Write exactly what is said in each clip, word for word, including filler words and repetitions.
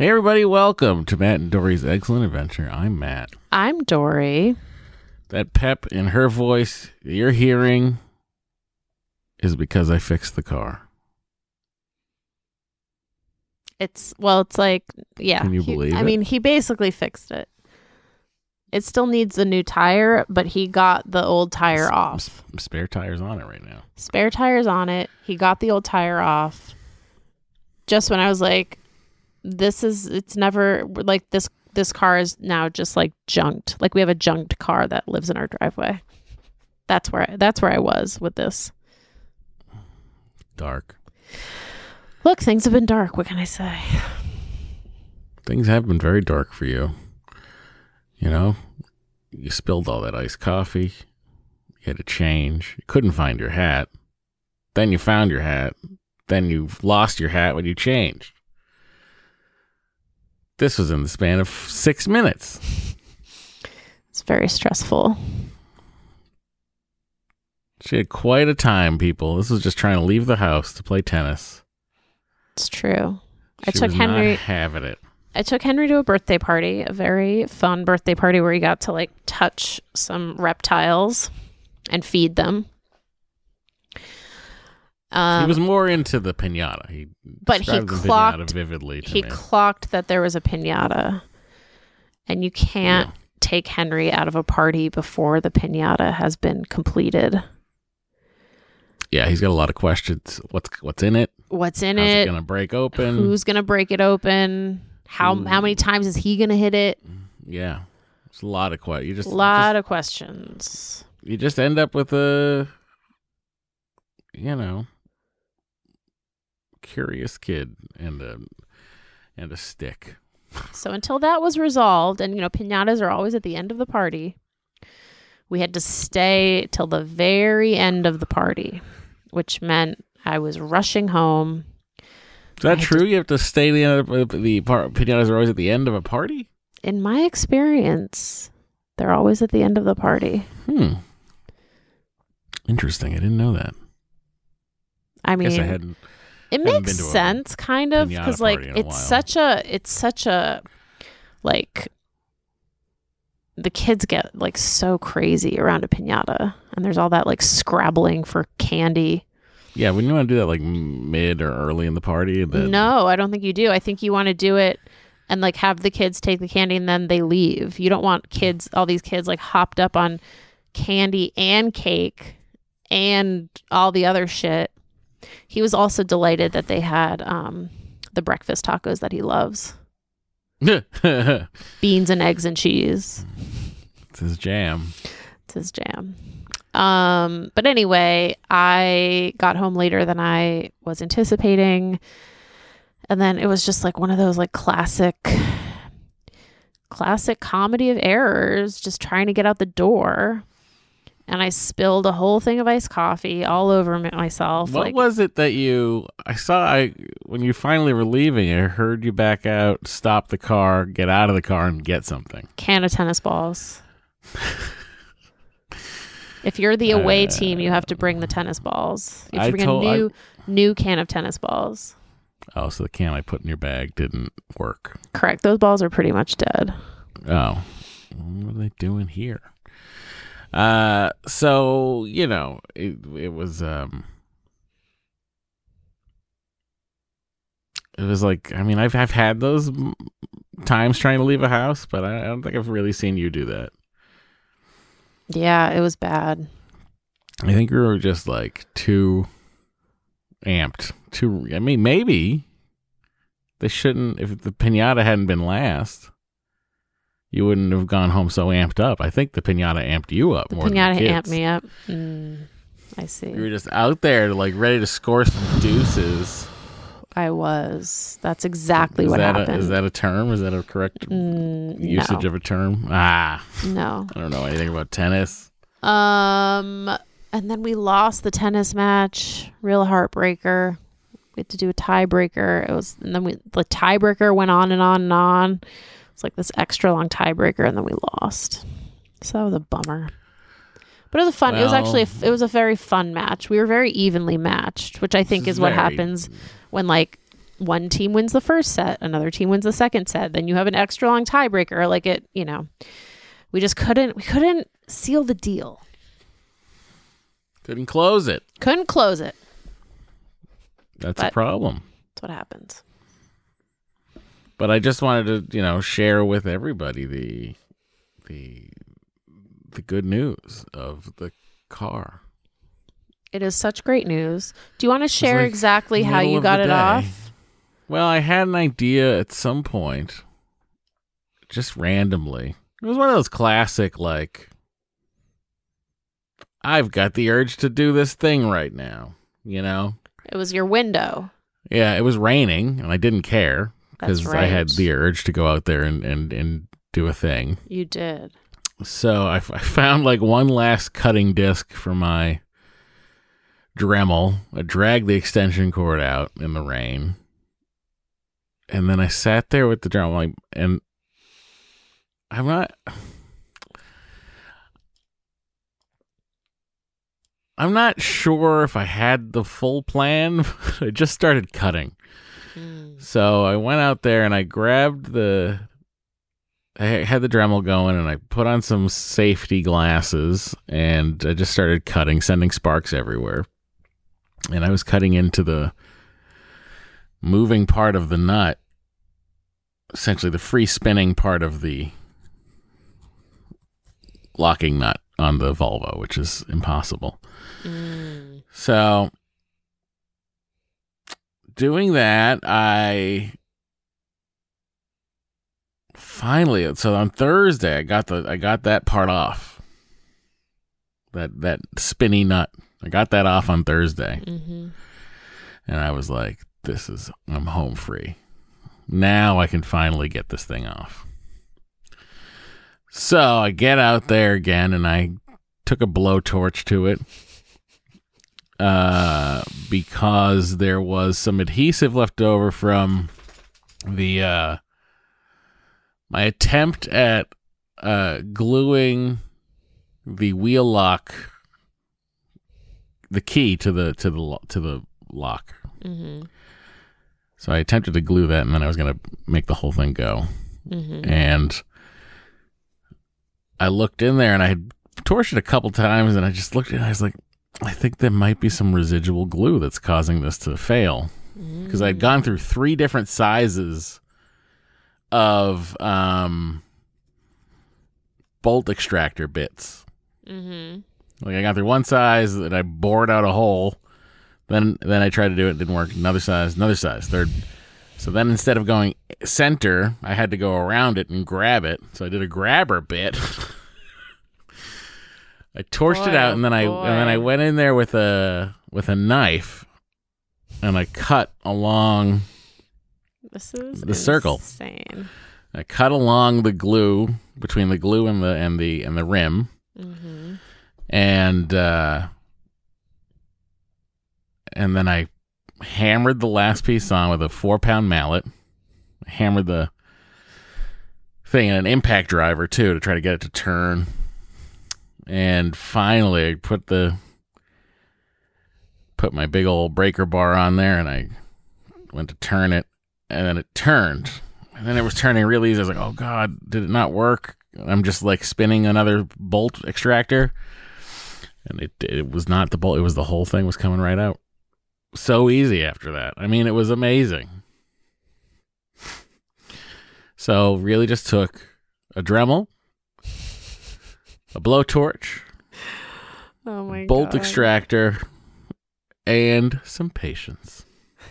Hey everybody, welcome to Matt and Dory's Excellent Adventure. I'm Matt. I'm Dory. That pep in her voice you're hearing is because I fixed the car. It's, well, it's like, yeah. Can you he, believe I it? mean, he basically fixed it. It still needs a new tire, but he got the old tire S- off. s- Spare tires on it right now. Spare tires on it. He got the old tire off. Just when I was like, this is, it's never, like, this this car is now just, like, junked. Like, we have a junked car that lives in our driveway. That's where I, that's where I was with this. Dark. Look, things have been dark. What can I say? Things have been very dark for you. You know, you spilled all that iced coffee. You had to change. You couldn't find your hat. Then you found your hat. Then you lost your hat when you changed. This was in the span of six minutes. It's very stressful. She had quite a time, people. This was just trying to leave the house to play tennis. It's true. She I took was Henry. not having it. I took Henry to a birthday party, a very fun birthday party where he got to like touch some reptiles and feed them. Um, he was more into the piñata. He but he described the clocked piñata vividly to he me. clocked that there was a piñata, and you can't Yeah. take Henry out of a party before the piñata has been completed. Yeah, he's got a lot of questions. What's what's in it? What's in How's it it? gonna break open? Who's gonna break it open? How Ooh. how many times is he gonna hit it? Yeah, it's a lot of questions. You just A lot just, of questions. you just end up with a, you know, curious kid and a and a stick. So until that was resolved, and you know, piñatas are always at the end of the party, we had to stay till the very end of the party, which meant I was rushing home. Is that I true? You have to stay the end of the par- piñatas are always at the end of a party. In my experience, they're always at the end of the party. Hmm. Interesting. I didn't know that. I I mean, guess I hadn't. it haven't makes been to a sense, kind of, piñata because like party in a it's while. such a, it's such a, like, the kids get like so crazy around a piñata, and there's all that like scrabbling for candy. Yeah, wouldn't you want to do that like mid or early in the party? And then, No, I don't think you do. I think you want to do it and like have the kids take the candy and then they leave. You don't want kids, all these kids like hopped up on candy and cake and all the other shit. He was also delighted that they had um, the breakfast tacos that he loves. Beans and eggs and cheese. It's his jam. It's his jam. Um, but anyway, I got home later than I was anticipating. And then it was just like one of those like classic, classic comedy of errors, just trying to get out the door. And I spilled a whole thing of iced coffee all over m- myself. What like, was it that you? I saw. I when you finally were leaving, I heard you back out, stop the car, get out of the car, and get something. can of tennis balls. If you're the away Uh, team, you have to bring the tennis balls. You have I to bring told- a new, new can of tennis balls. Oh, so the can I put in your bag didn't work. Correct. Those balls are pretty much dead. Oh, what are they doing here? Uh, so you know, it it was um, it was like I mean, I've I've had those m- times trying to leave a house, but I, I don't think I've really seen you do that. Yeah, it was bad. I think we were just like too amped. Too. I mean, maybe they shouldn't. If the piñata hadn't been last, you wouldn't have gone home so amped up. I think the piñata amped you up The more piñata than the amped kids. me up. Mm, I see. You were just out there, like ready to score some deuces. I was. That's exactly is what that happened. A, is that a term? Is that a correct Mm, usage no. of a term? Ah, No. I don't know anything about tennis. Um, and then we lost the tennis match. Real heartbreaker. We had to do a tiebreaker. It was, and then we the tiebreaker went on and on and on. It's like this extra long tiebreaker, and then we lost. So that was a bummer. But it was a fun. it was actually a, Well- it was a very fun match. We were very evenly matched, which I think This is what very- happens when like one team wins the first set, another team wins the second set, then you have an extra long tiebreaker. Like it, you know, we just couldn't, we couldn't seal the deal. Couldn't close it. Couldn't close it. That's But- a problem. That's what happens. But I just wanted to, you know, share with everybody the the the good news of the car. It is such great news. Do you want to share like exactly how middle you of got the it day. off? Well, I had an idea at some point, just randomly. It was one of those classic, like, I've got the urge to do this thing right now, you know? It was your window. Yeah, it was raining, and I didn't care because That's I had right. the urge to go out there and, and, and do a thing. You did. So I, f- I found like one last cutting disc for my Dremel. I dragged the extension cord out in the rain. And then I sat there with the Dremel, like, and I'm not... I'm not sure if I had the full plan. I just started cutting. Mm. So I went out there and I grabbed the... I had the Dremel going and I put on some safety glasses and I just started cutting, sending sparks everywhere. And I was cutting into the moving part of the nut, essentially the free spinning part of the locking nut on the Volvo, which is impossible. Mm. So doing that, I finally, so on Thursday, I got the I got that part off. That that spinny nut. I got that off on Thursday. Mm-hmm. And I was like, this is, I'm home free. Now I can finally get this thing off. So I get out there again and I took a blowtorch to it. Uh, because there was some adhesive left over from the uh, my attempt at uh, gluing the wheel lock, the key to the to the lo- to the lock. Mm-hmm. So I attempted to glue that, and then I was going to make the whole thing go. Mm-hmm. And I looked in there, and I had torched it a couple times, and I just looked at it, and I was like, I think there might be some residual glue that's causing this to fail. Because I'd gone through three different sizes of um, bolt extractor bits. Mm-hmm. Like I got through one size, and I bored out a hole. Then then I tried to do it, it didn't work. Another size, another size, third. So then instead of going center, I had to go around it and grab it. So I did a grabber bit. I torched Boy, it out, and then I boy. and then I went in there with a with a knife, and I cut along. This is The circle. insane. I cut along the glue between the glue and the and the and the rim, Mm-hmm. and uh, and then I hammered the last piece on with a four pound mallet. I hammered the thing and an impact driver too to try to get it to turn. And finally, I put the put my big old breaker bar on there, and I went to turn it, and then it turned, and then it was turning really easy. I was like, "Oh God, did it not work?" I'm just like spinning another bolt extractor, and it it was not the bolt; it was the whole thing was coming right out. So easy after that. I mean, it was amazing. So really, just took a Dremel, a blowtorch, Oh my bolt god. extractor, and some patience.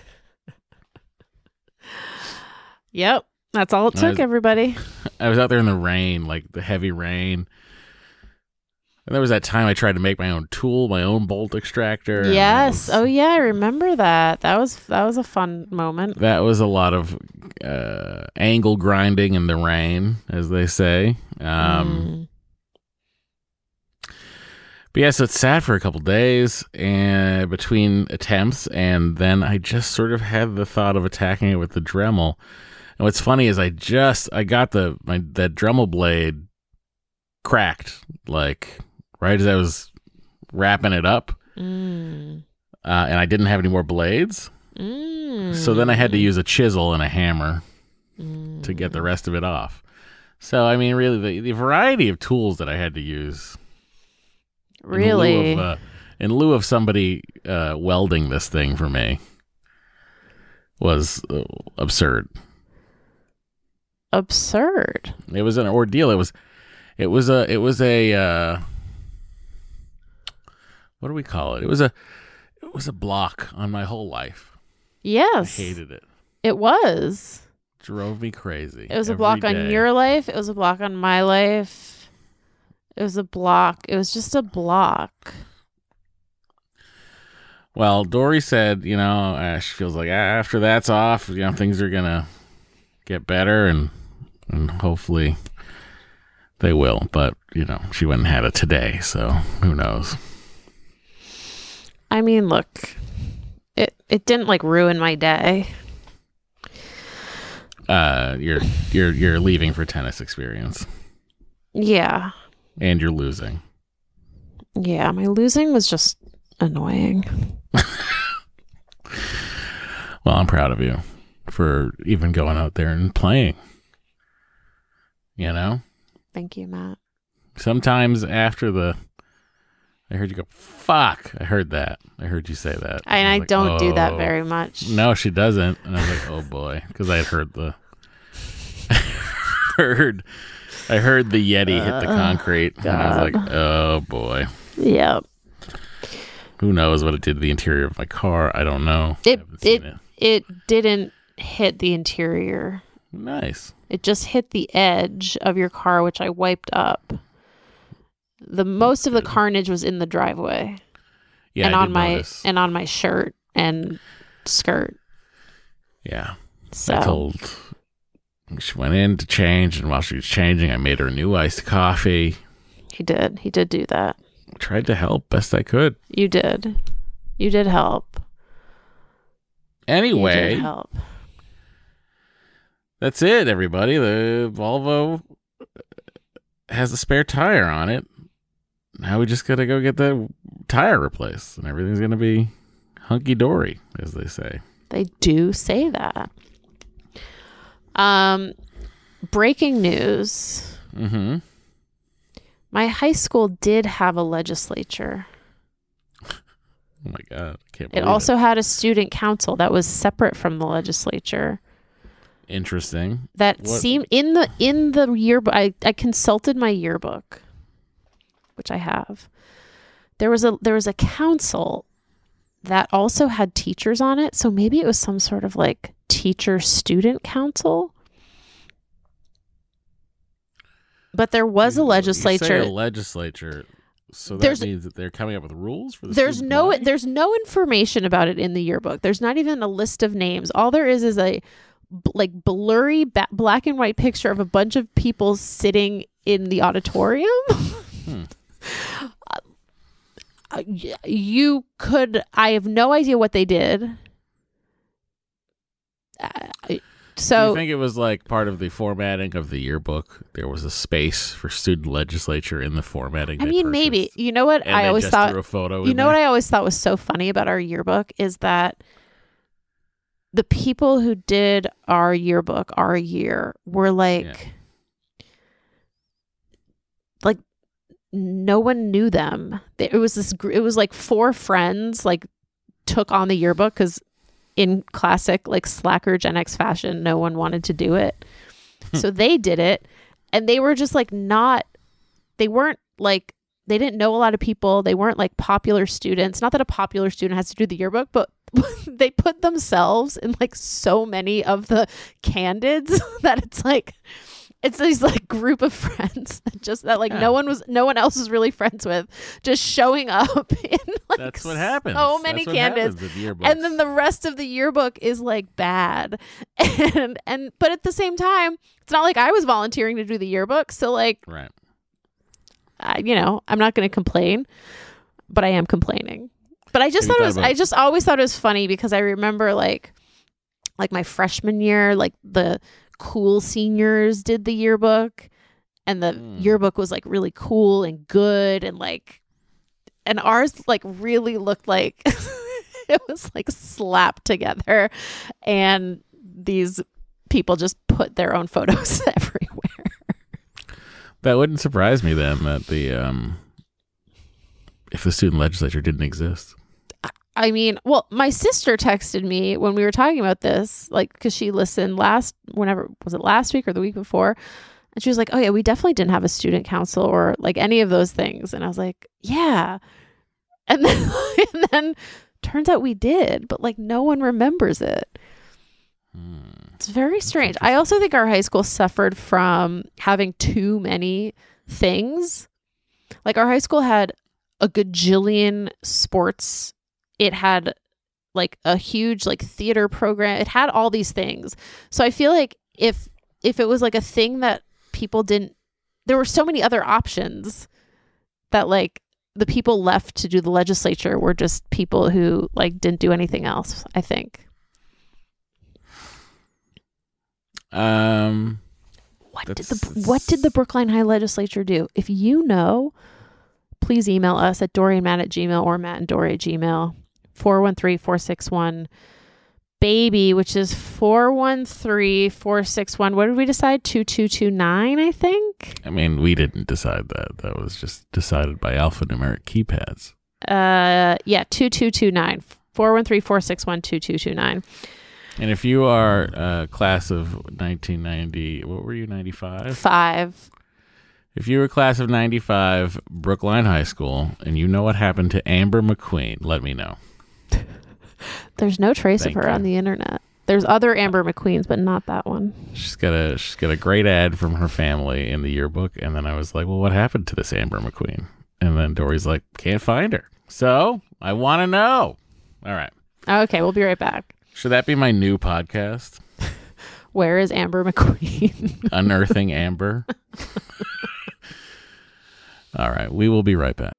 Yep. That's all it I took, was- everybody. I was out there in the rain, like the heavy rain. And there was that time I tried to make my own tool, my own bolt extractor. and that Yes. was- Oh yeah, I remember that. That was that was a fun moment. That was a lot of uh, angle grinding in the rain, as they say. Um, Mm. But yeah, so it sat for a couple days and between attempts, and then I just sort of had the thought of attacking it with the Dremel. And what's funny is I just I got the my that Dremel blade cracked like right as I was wrapping it up, Mm. uh, and I didn't have any more blades. Mm. So then I had to use a chisel and a hammer Mm. to get the rest of it off. So, I mean, really, the, the variety of tools that I had to use. Really? In lieu of, uh, in lieu of somebody uh, welding this thing for me was uh, absurd. Absurd. It was an ordeal. It was, it was a, it was a, uh, what do we call it? It was a, it was a block on my whole life. Yes. I hated it. It was. Drove me crazy. It was a every block day. on your life. It was a block on my life. It was a block. It was just a block. Well, Dory said, you know, uh, she feels like after that's off, you know, things are gonna get better, and and hopefully they will. But you know, she went and had it today, so who knows? I mean, look, it it didn't like ruin my day. Uh, you're you're you're leaving for tennis experience, Yeah. and you're losing. Yeah, my losing was just annoying. Well, I'm proud of you for even going out there and playing. You know, Thank you, Matt. sometimes after the, I heard you go, fuck. I heard that. I heard you say that. And I, was like, don't do that "Oh." very much. No, she doesn't. And I was like, oh boy, because I had heard the, heard, I heard the Yeti hit the concrete, and I was like, oh boy. Yeah. Who knows what it did to the interior of my car? I don't know. I It haven't seen it it didn't hit the interior. Nice. It just hit the edge of your car, which I wiped up. The most of the carnage was in the driveway. Yeah, and I on did my notice. and on my shirt and skirt. Yeah. So I told, she went in to change, and while she was changing, I made her a new iced coffee. he did. He did do that. Tried to help best I could. You did. You did help. You Anyway, did help. that's it, everybody. The Volvo has a spare tire on it. Now we just got to go get the tire replaced, and everything's going to be hunky-dory, as they say. They do say that. Um, breaking news. Mm-hmm. My high school did have a legislature. Oh, my God. I can't It believe also had a student council that was separate from the legislature. Interesting. That What- seemed in the in the yearbook. I, I consulted my yearbook, which I have. There was a there was a council that also had teachers on it. So maybe it was some sort of like teacher student council. But there was a You- legislature. You say a legislature, so that There's- means that they're coming up with rules for the There's student no body? there's no information about it in the yearbook. There's not even a list of names. All there is is a b- like blurry ba- black and white picture of a bunch of people sitting in the auditorium. Hmm. Uh, y- you could I have no idea what they did. Uh, Do so you think it was like part of the formatting of the yearbook? There was a space for student legislature in the formatting. I they mean, maybe. purchased, You know what and I they always just thought threw a photo. You in know there? what I always thought was so funny about our yearbook is that the people who did our yearbook our year were like Yeah. like no one knew them. It was this gr- it was like four friends like took on the yearbook cuz in classic like slacker Gen X fashion no one wanted to do it. So they did it, and they were just like not they weren't like they didn't know a lot of people. They weren't like popular students. Not that a popular student has to do the yearbook, but they put themselves in like so many of the candids that it's like it's these like group of friends that just that like Yeah. no one was no one else was really friends with, just showing up in like That's what happens. so many That's what candidates. happens with yearbooks. And then the rest of the yearbook is like bad. And and but at the same time, it's not like I was volunteering to do the yearbook. So like right. I, you know, I'm not going to complain, but I am complaining. But I just Have thought you it was thought I about- just always thought it was funny because I remember like like my freshman year, like the cool seniors did the yearbook, and the Mm. yearbook was like really cool and good, and like and ours like really looked like It was like slapped together, and these people just put their own photos everywhere. That wouldn't surprise me then that the um, if the student legislature didn't exist. I mean, well, my sister texted me when we were talking about this, like, because she listened last, whenever, was it last week or the week before? And she was like, oh, yeah, we definitely didn't have a student council or like any of those things. And I was like, yeah. And then, and then turns out we did, but like no one remembers it. Hmm. It's very strange. I also think our high school suffered from having too many things. Like our high school had a gajillion sports. It had like a huge like theater program. It had all these things. So I feel like if if it was like a thing that people didn't, there were so many other options that like the people left to do the legislature were just people who like didn't do anything else, I think. Um what did the what did the Brookline High legislature do? If you know, please email us at Dory and Matt at Gmail or Matt and Dory at Gmail. four one three, four six one baby, which is four one three, four six one. What did we decide? two two two nine, I think. I mean, we didn't decide that. That was just decided by alphanumeric keypads. Uh, yeah, two two two nine. four one three, four six one, two two two nine. And if you are a class of nineteen ninety, what were you, ninety-five? Five. If you were class of ninety-five, Brookline High School, and you know what happened to Amber McQueen, let me know. There's no trace Thank of her you. on the internet. There's other Amber McQueens, but not that one. She's got a she's got a great ad from her family in the yearbook, and then I was like, well, what happened to this Amber McQueen? And then Dory's like, can't find her. So I want to know. All right. Okay, we'll be right back. Should that be my new podcast? Where is Amber McQueen? Unearthing Amber. All right, we will be right back.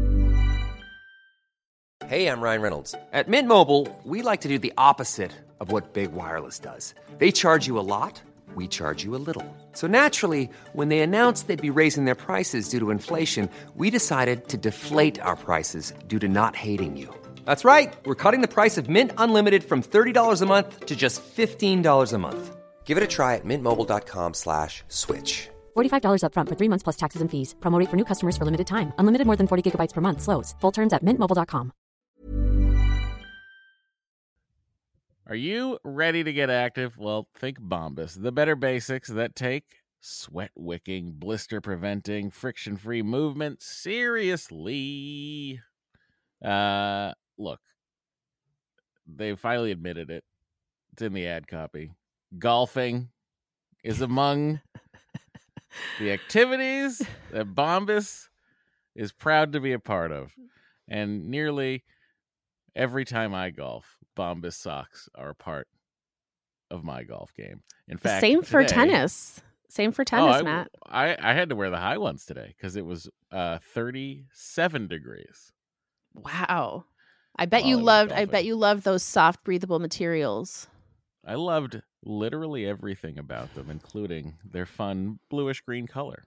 Hey, I'm Ryan Reynolds. At Mint Mobile, we like to do the opposite of what Big Wireless does. They charge you a lot, we charge you a little. So naturally, when they announced they'd be raising their prices due to inflation, we decided to deflate our prices due to not hating you. That's right. We're cutting the price of Mint Unlimited from thirty dollars a month to just fifteen dollars a month. Give it a try at mintmobile.com slash switch. forty-five dollars up front for three months plus taxes and fees. Promo rate for new customers for limited time. Unlimited more than forty gigabytes per month. Slows full terms at mint mobile dot com. Are you ready to get active? Well, think Bombas, the better basics that take sweat-wicking, blister-preventing, friction-free movement seriously. Uh, look, they finally admitted it. It's in the ad copy. Golfing is among the activities that Bombas is proud to be a part of. And nearly every time I golf, Bombas socks are a part of my golf game. In fact, Same for today- tennis. Same for Oh, tennis, I, Matt. I, I had to wear the high ones today because it was uh, thirty-seven degrees. Wow. I bet While you I was loved I golfing. bet you loved those soft breathable materials. I loved literally everything about them, including their fun bluish green color.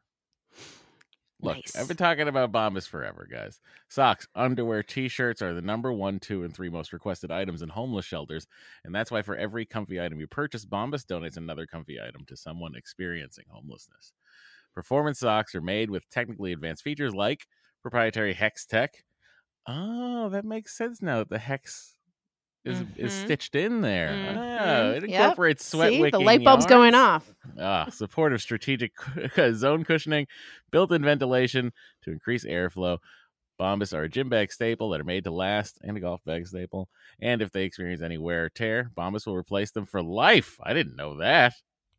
Look, Nice. I've been talking about Bombas forever, guys. Socks, underwear, t-shirts are the number one, two, and three most requested items in homeless shelters, and that's why for every comfy item you purchase, Bombas donates another comfy item to someone experiencing homelessness. Performance socks are made with technically advanced features like proprietary Hex Tech. Oh, that makes sense now that the Hex is is Mhm. stitched in there. Mhm. Oh, it Yep. incorporates sweat See, wicking the light bulb's going yarns. off. Ah, supportive strategic zone cushioning, built-in ventilation to increase airflow. Bombas are a gym bag staple that are made to last and a golf bag staple. And if they experience any wear or tear, Bombas will replace them for life. I didn't know that.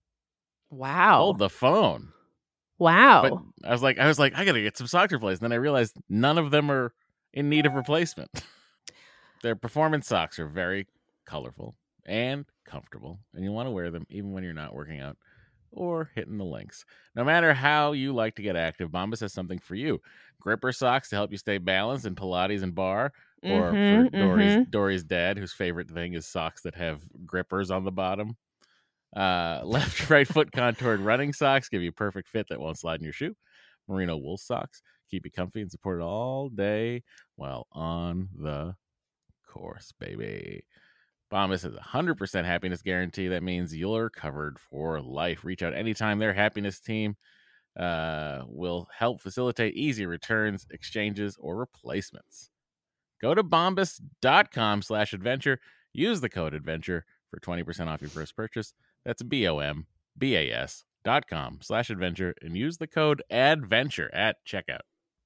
Wow. Hold the phone. Wow. But I was like, I was like, I gotta get some socks replaced. And then I realized none of them are in need of replacement. Their performance socks are very colorful and comfortable, and you want to wear them even when you're not working out or hitting the links. No matter how you like to get active, Bombas has something for you. Gripper socks to help you stay balanced in Pilates and bar, or Mhm, for Dory's, mhm. Dory's dad, whose favorite thing is socks that have grippers on the bottom. Uh, left, right foot contoured running socks give you a perfect fit that won't slide in your shoe. Merino wool socks keep you comfy and supported all day while on the course, baby. Bombas has a one hundred percent happiness guarantee. That means you're covered for life. Reach out anytime. Their happiness team uh, will help facilitate easy returns, exchanges, or replacements. Go to bombas.com slash adventure. Use the code adventure for twenty percent off your first purchase. That's B-O-M-B-A-S dot com slash adventure and use the code adventure at checkout.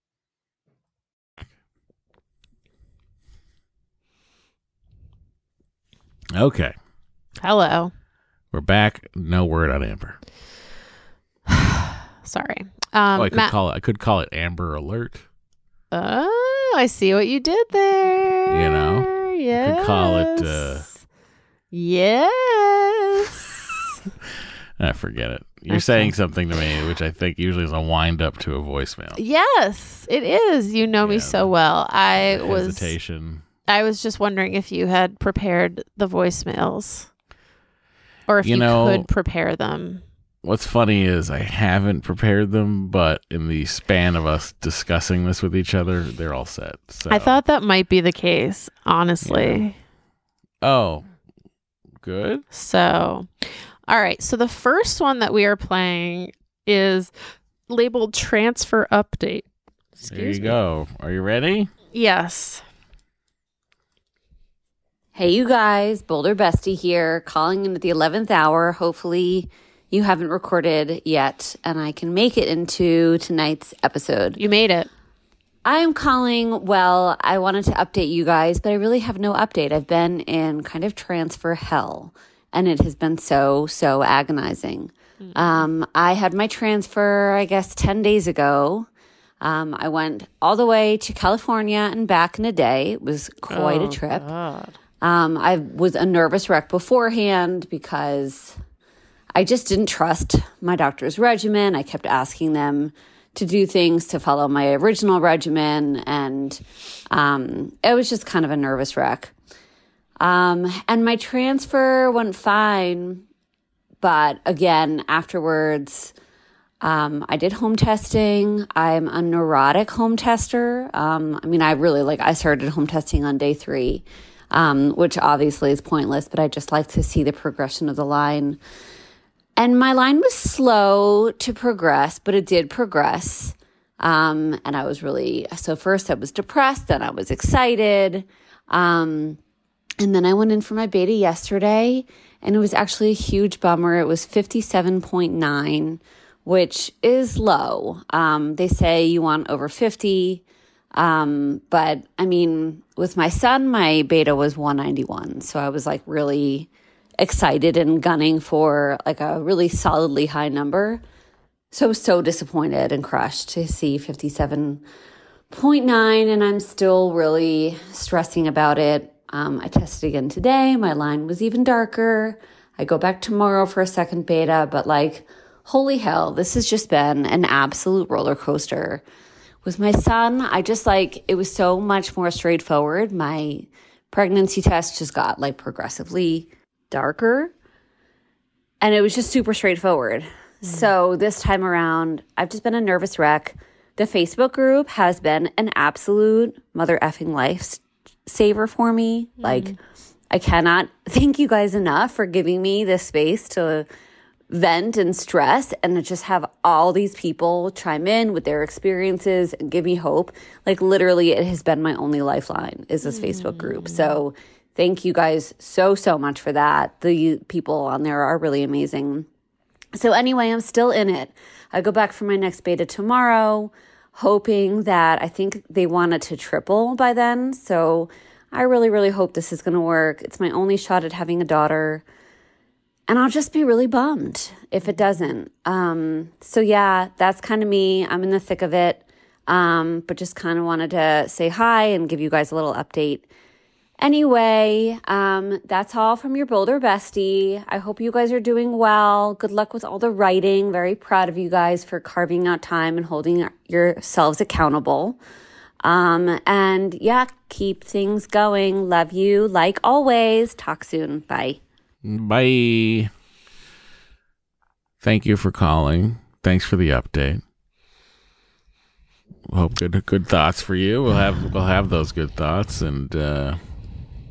Okay. Hello. We're back. No word on Amber. Sorry. Um, oh, I could Matt- call it. I could call it Amber Alert. Oh, I see what you did there. You know, yes. could call it. Uh, yes. I forget it. You're Okay. saying something to me, which I think usually is a wind up to a voicemail. Yes, it is. You know me Yeah, so well. I the was. hesitation. I was just wondering if you had prepared the voicemails, or if You you, know- could prepare them. What's funny is I haven't prepared them, but in the span of us discussing this with each other, they're all set. So. I thought that might be the case, honestly. Yeah. Oh, good. So, all right. So the first one that we are playing is labeled Transfer Update. Excuse There you me. go. Are you ready? Yes. Hey, you guys, Boulder Bestie here, calling in at the eleventh hour. Hopefully you haven't recorded yet and I can make it into tonight's episode. You made it. I am calling, well, I wanted to update you guys, but I really have no update. I've been in kind of transfer hell and it has been so, so agonizing. Mm-hmm. Um, I had my transfer, I guess, ten days ago. Um, I went all the way to California and back in a day. It was quite Oh, a trip. God. Um, I was a nervous wreck beforehand because I just didn't trust my doctor's regimen. I kept asking them to do things to follow my original regimen, and um, it was just kind of a nervous wreck. Um, and my transfer went fine, but again, afterwards, um, I did home testing. I'm a neurotic home tester. Um, I mean, I really like, I started home testing on day three. Um, which obviously is pointless, but I just like to see the progression of the line. And my line was slow to progress, but it did progress. Um, and I was really, so first I was depressed, then I was excited. Um, and then I went in for my beta yesterday, and it was actually a huge bummer. It was fifty-seven point nine, which is low. Um, they say you want over fifty. Um, but I mean, with my son, my beta was one ninety-one. So I was like really excited and gunning for like a really solidly high number. So I was so disappointed and crushed to see fifty-seven point nine. And I'm still really stressing about it. Um, I tested again today. My line was even darker. I go back tomorrow for a second beta, but like, holy hell, this has just been an absolute roller coaster. With my son, I just like, it was so much more straightforward. My pregnancy test just got like progressively darker, and it was just super straightforward. Mm. So this time around, I've just been a nervous wreck. The Facebook group has been an absolute mother effing lifesaver for me. Mm. Like, I cannot thank you guys enough for giving me this space to vent and stress and to just have all these people chime in with their experiences and give me hope. Like literally it has been my only lifeline is this mm. Facebook group. So thank you guys so, so much for that. The people on there are really amazing. So anyway, I'm still in it. I go back for my next beta tomorrow, hoping that I think they wanted to triple by then. So I really, really hope this is going to work. It's my only shot at having a daughter. And I'll just be really bummed if it doesn't. Um, so yeah, that's kind of me. I'm in the thick of it, um, but just kind of wanted to say hi and give you guys a little update. Anyway, um, that's all from your Boulder Bestie. I hope you guys are doing well. Good luck with all the writing. Very proud of you guys for carving out time and holding yourselves accountable. Um, and yeah, keep things going. Love you like always. Talk soon. Bye. Bye. Thank you for calling. Thanks for the update. Hope good good thoughts for you. We'll have we'll have those good thoughts, and uh,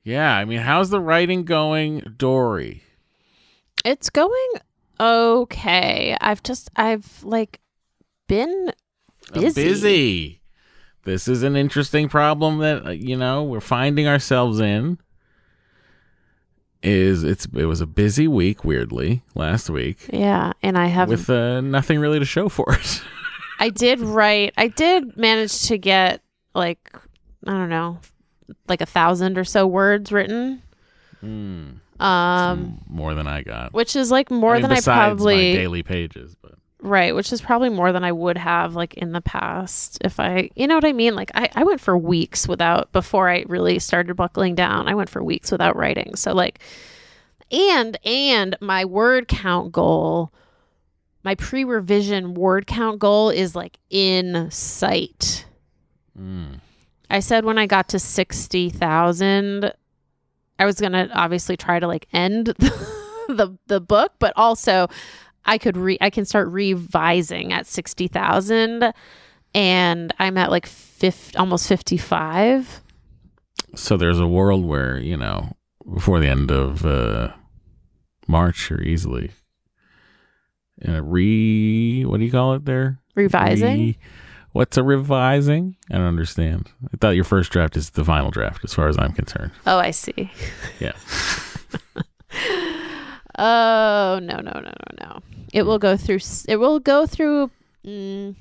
Yeah, I mean, how's the writing going, Dory? It's going okay. I've just, I've like been busy. Uh, busy. This is an interesting problem that, uh, you know, we're finding ourselves in. Is it's It was a busy week, weirdly, last week. Yeah, and I have with uh, nothing really to show for it. I did write. I did manage to get like I don't know, like a thousand or so words written. Mm. Um, more than I got, which is like more I mean, than I probably my daily pages, but right, which is probably more than I would have like in the past if I, you know what I mean. Like I, I went for weeks without before I really started buckling down. I went for weeks without writing. So like, and and my word count goal. My pre-revision word count goal is like in sight. Mm. I said when I got to sixty thousand, I was going to obviously try to like end the the book, but also I could re I can start revising at sixty thousand, and I'm at like fifty, almost fifty-five. So there's a world where, you know, before the end of uh, March, you're easily in a re, what do you call it there? Revising? Re, what's a revising? I don't understand. I thought your first draft is the final draft as far as I'm concerned. Oh, I see. Yeah. Oh, no, no, no, no, no. It will go through, it will go through, mm,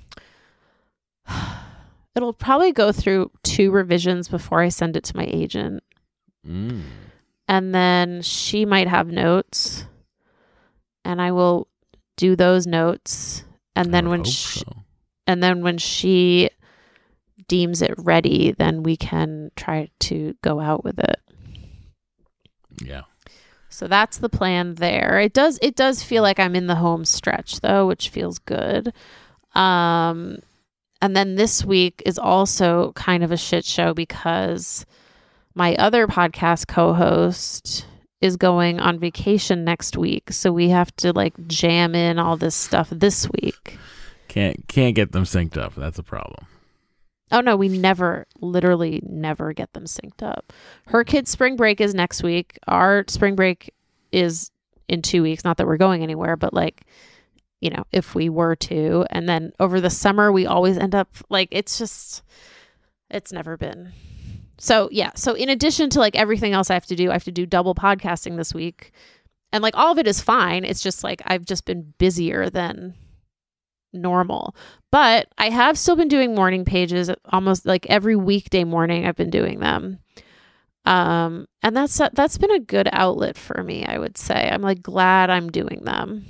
it'll probably go through two revisions before I send it to my agent. Mm. And then she might have notes, and I will do those notes. And then when she, so. and then when she deems it ready, then we can try to go out with it. Yeah. So that's the plan there. It does it does feel like I'm in the home stretch though, which feels good. Um, and then this week is also kind of a shit show because my other podcast co-host is going on vacation next week. So we have to like jam in all this stuff this week. Can't can't get them synced up. That's a problem. Oh no, we never, literally never get them synced up. Her kid's spring break is next week. Our spring break is in two weeks. Not that we're going anywhere, but like, you know, if we were to. And then over the summer, we always end up like, it's just, it's never been. So yeah. So in addition to like everything else I have to do, I have to do double podcasting this week. And like all of it is fine. It's just like, I've just been busier than normal, but I have still been doing morning pages almost like every weekday morning. I've been doing them. Um, and that's, that's been a good outlet for me. I would say I'm like glad I'm doing them.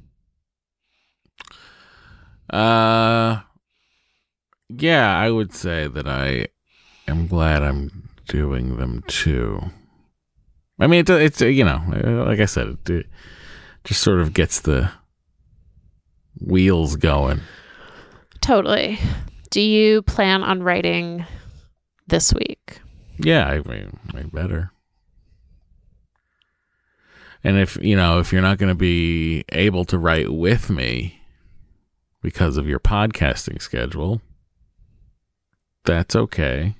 Uh, yeah, I would say that I am glad I'm doing them too. I mean, it, it's, you know, like I said, it, it just sort of gets the wheels going. Totally. Do you plan on writing this week? Yeah, I mean, I better. And if, you know, if you're not going to be able to write with me because of your podcasting schedule, that's okay.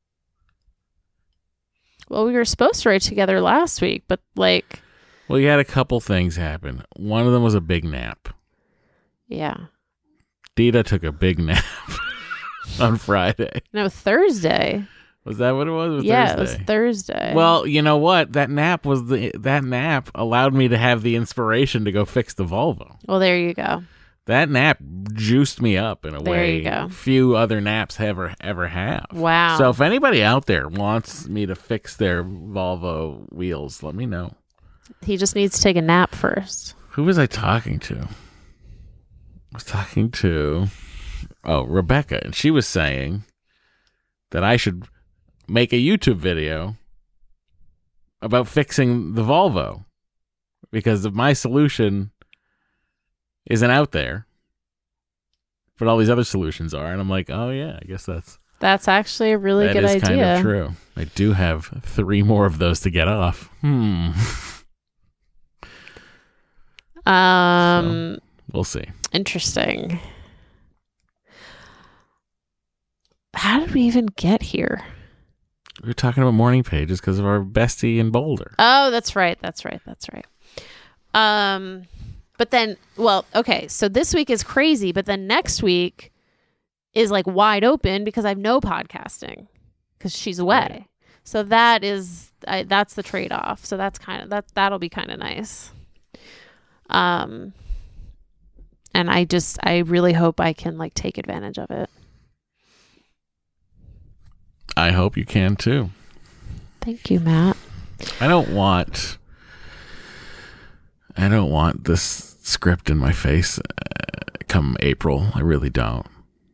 Well, we were supposed to write together last week, but like... Well, you had a couple things happen. One of them was a big nap. Yeah. Dita took a big nap on Friday. No, Thursday. Was that what it was? It was yeah, Thursday. it was Thursday. Well, you know what? That nap was the that nap allowed me to have the inspiration to go fix the Volvo. Well, there you go. That nap juiced me up in a there way you go. few other naps ever ever have. Wow. So if anybody out there wants me to fix their Volvo wheels, let me know. He just needs to take a nap first. Who was I talking to? I was talking to, oh, Rebecca, and she was saying that I should make a YouTube video about fixing the Volvo because of my solution isn't out there, but all these other solutions are. And I'm like, oh, yeah, I guess that's That's actually a really that good is idea. kind of true. I do have three more of those to get off. Hmm. Um, so, we'll see. Interesting. How did we even get here? We were talking about morning pages because of our bestie in Boulder. Oh, that's right. That's right. That's right. Um, but then, well, okay. So this week is crazy, but then next week is like wide open because I have no podcasting because she's away. Right. So that is, I, that's the trade-off. So that's kind of, that, that'll be kind of nice. Um, and I just, I really hope I can like take advantage of it. I hope you can too. Thank you, Matt. I don't want, I don't want this script in my face uh, come April. I really don't.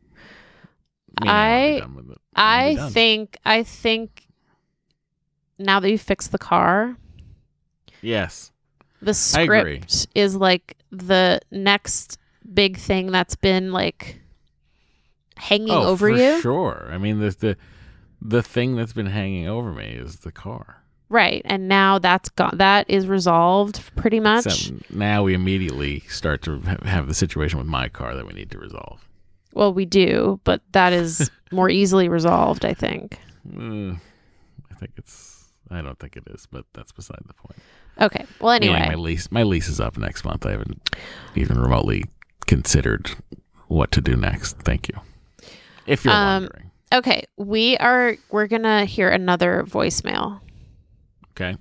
I, I, I think, I think now that you fixed the car. Yes. The script is like the next big thing that's been like hanging oh, over for you. Sure. I mean, the, the, the thing that's been hanging over me is the car. Right. And now that's gone. That is resolved pretty much. Except now we immediately start to have the situation with my car that we need to resolve. Well, we do, but that is more easily resolved, I think. Uh, I think it's, I don't think it is, but that's beside the point. Okay. Well, anyway. Meaning my lease, my lease is up next month. I haven't even remotely considered what to do next. Thank you. If you're um, wondering. Okay. We are, we're going to hear another voicemail. Okay.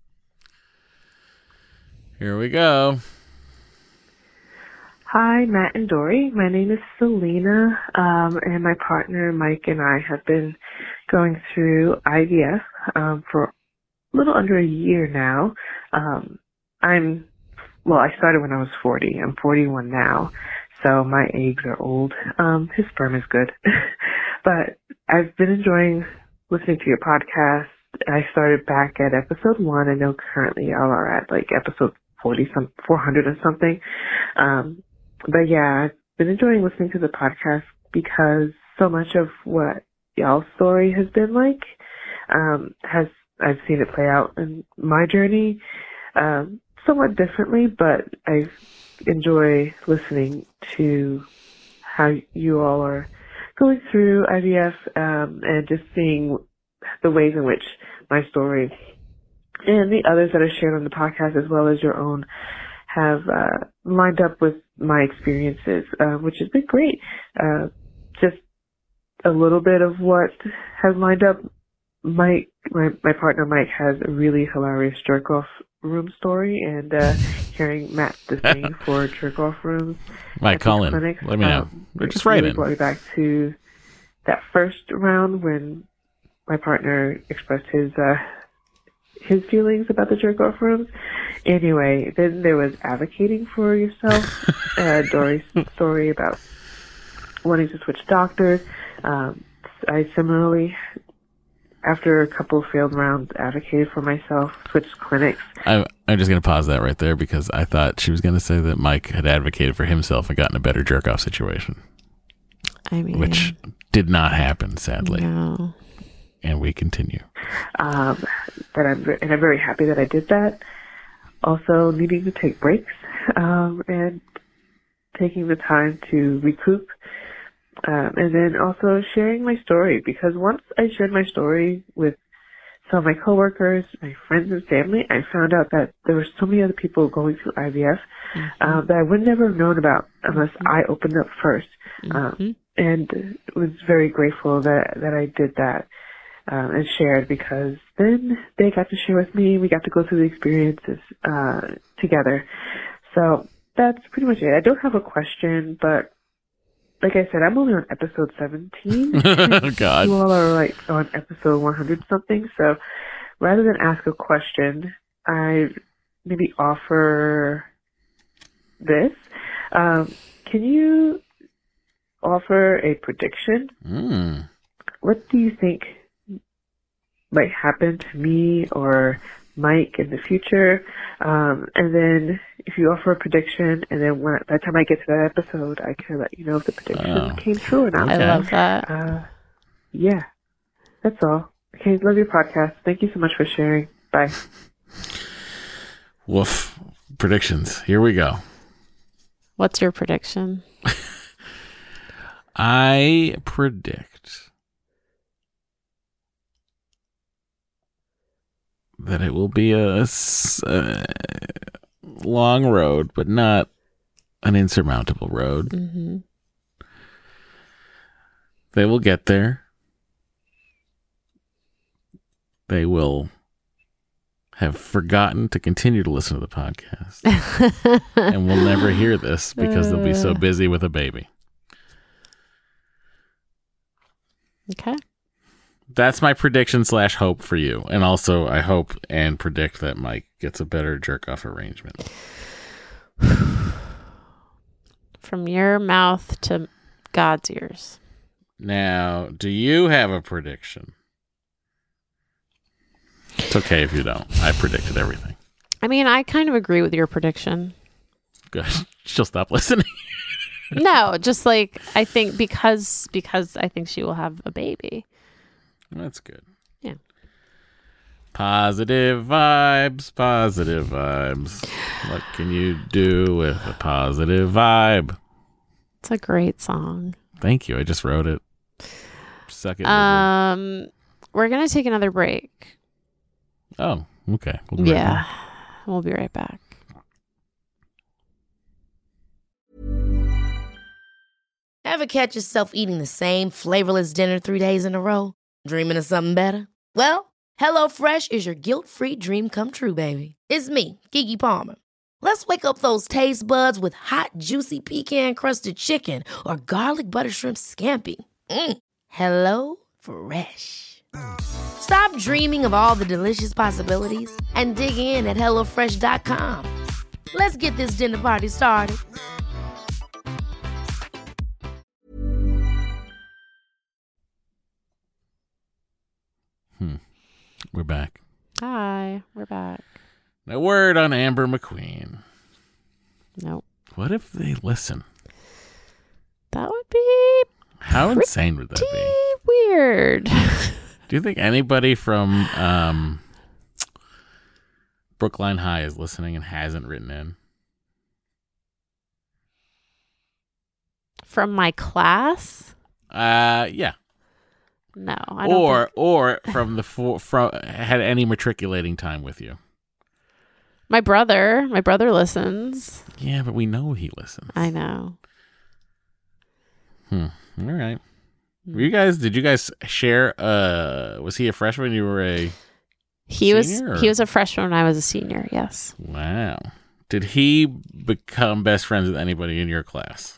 Here we go. Hi, Matt and Dory. My name is Selena, um, and my partner Mike and I have been going through I V F um, for a little under a year now. Um, I'm, well, I started when I was forty. I'm forty-one now, so my eggs are old. Um, his sperm is good. But I've been enjoying listening to your podcast. I started back at episode one. I know currently y'all are at like episode forty, some four hundred or something. Um, But yeah, I've been enjoying listening to the podcast because so much of what y'all's story has been like, um, has, I've seen it play out in my journey, um, somewhat differently, but I enjoy listening to how you all are going through I V F, um, and just seeing the ways in which my story and the others that are shared on the podcast as well as your own have uh, lined up with my experiences, uh, which has been great. Uh, just a little bit of what has lined up. Mike, my, my partner Mike has a really hilarious jerk-off room story, and uh, hearing Matt the same for jerk-off rooms. Mike, call in. Clinics, Let me know. Um, We're just right really in. Brought me back to that first round when my partner expressed his uh, his feelings about the jerk-off rooms. Anyway, then there was advocating for yourself. uh, Dory's story about wanting to switch doctors. Um, I similarly, after a couple of failed rounds, advocated for myself, switched clinics. I, I'm just going to pause that right there because I thought she was going to say that Mike had advocated for himself and gotten a better jerk-off situation. I mean... Which did not happen, sadly. No. And we continue. Um, that I'm, and I'm very happy that I did that. Also needing to take breaks, um, and taking the time to recoup. Um, and then also sharing my story, because once I shared my story with some of my coworkers, my friends and family, I found out that there were so many other people going through I V F, mm-hmm. um, that I would never have known about unless mm-hmm. I opened up first. Mm-hmm. Um, and was very grateful that, that I did that. Um, and shared, because then they got to share with me. We got to go through the experiences uh, together. So that's pretty much it. I don't have a question, but like I said, I'm only on episode seventeen. Oh, God. You all are like on episode one hundred something. So rather than ask a question, I maybe offer this. Um, can you offer a prediction? Mm. What do you think might happen to me or Mike in the future? Um, and then if you offer a prediction, and then when, by the time I get to that episode, I can let you know if the prediction oh. came true or not. Okay. I love that. Uh, yeah, that's all. Okay, love your podcast. Thank you so much for sharing. Bye. Woof. Predictions. Here we go. What's your prediction? I predict that it will be a, s- a long road, but not an insurmountable road. Mm-hmm. They will get there. They will have forgotten to continue to listen to the podcast and will never hear this because they'll be so busy with a baby. Okay. That's my prediction slash hope for you. And also I hope and predict that Mike gets a better jerk off arrangement. From your mouth to God's ears. Now, do you have a prediction? It's okay if you don't. I predicted everything. I mean, I kind of agree with your prediction. Good. She'll stop listening. No, just like I think because because I think she will have a baby. That's good. Yeah. Positive vibes, positive vibes. What can you do with a positive vibe? It's a great song. Thank you. I just wrote it. Suck it. Um, we're gonna take another break. Oh, okay. We'll be right Yeah, back. we'll be right back. Ever catch yourself eating the same flavorless dinner three days in a row? Dreaming of something better? Well, HelloFresh is your guilt-free dream come true, baby. It's me, Keke Palmer. Let's wake up those taste buds with hot, juicy pecan-crusted chicken or garlic butter shrimp scampi. Mm. Hello Fresh. Stop dreaming of all the delicious possibilities and dig in at hello fresh dot com. Let's get this dinner party started. Hmm. We're back. Hi, we're back. A word on Amber McQueen. Nope. What if they listen? That would be How Pretty insane would that be? weird. Do you think anybody from um, Brookline High is listening and hasn't written in? From my class? Uh, yeah. No, I don't Or think- or from the four, from had any matriculating time with you? my brother. My brother listens. Yeah, but we know he listens. I know. Hmm. All right. Were you guys? Did you guys share? Uh, was he a freshman? You were a. He was Senior, or- he was a freshman when I was a senior. Yes. Wow. Did he become best friends with anybody in your class?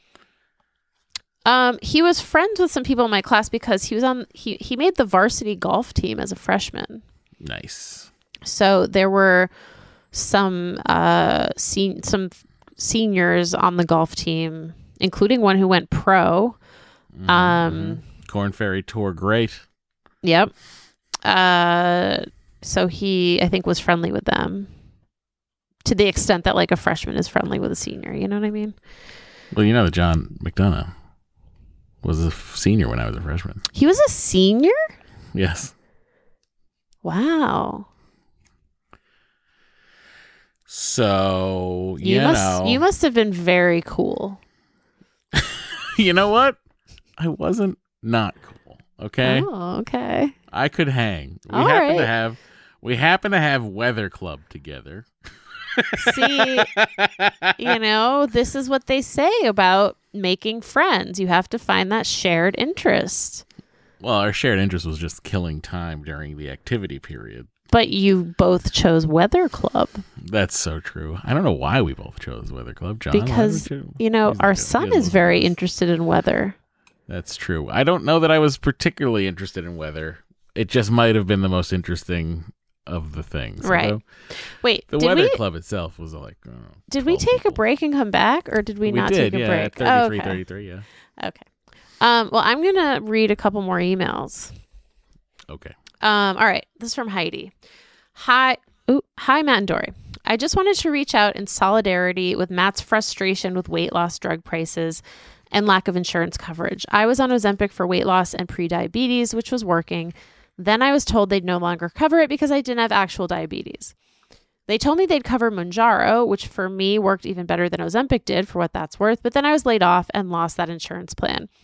Um, he was friends with some people in my class because he was on he he made the varsity golf team as a freshman. Nice. So there were some uh sen- some seniors on the golf team, including one who went pro. Um, Corn Ferry Tour, great. Yep. Uh, so he I think was friendly with them to the extent that like a freshman is friendly with a senior. You know what I mean? Well, you know that John McDonough was a f- senior when I was a freshman. He was a senior? Yes. Wow. So you, You, must know, you must have been very cool. you know what? I wasn't not cool. Okay, Oh, okay. I could hang. We All happen to right. have we happen to have weather club together. See, you know, this is what they say about making friends. You have to find that shared interest. Well, our shared interest was just killing time during the activity period. But you both chose weather club That's so true. I don't know why we both chose weather club, John. why because, would you? you know, He's a our good- son good is very listener. interested in weather. That's true. I don't know that I was particularly interested in weather. It just might have been the most interesting of the things. you Right. know? Wait, The did weather we club itself was like, I don't know, did we twelve take a people. break and come back, or did we, We not did, take a yeah, break? at thirty-three, okay. thirty-three, yeah. Okay. Um, well, I'm gonna read a couple more emails. Okay. Um, all right. This is from Heidi. Hi, ooh, hi, Matt and Dory. I just wanted to reach out in solidarity with Matt's frustration with weight loss drug prices and lack of insurance coverage. I was on Ozempic for weight loss and pre-diabetes, which was working. Then I was told they'd no longer cover it because I didn't have actual diabetes. They told me they'd cover Mounjaro, which for me worked even better than Ozempic did for what that's worth, but then I was laid off and lost that insurance plan.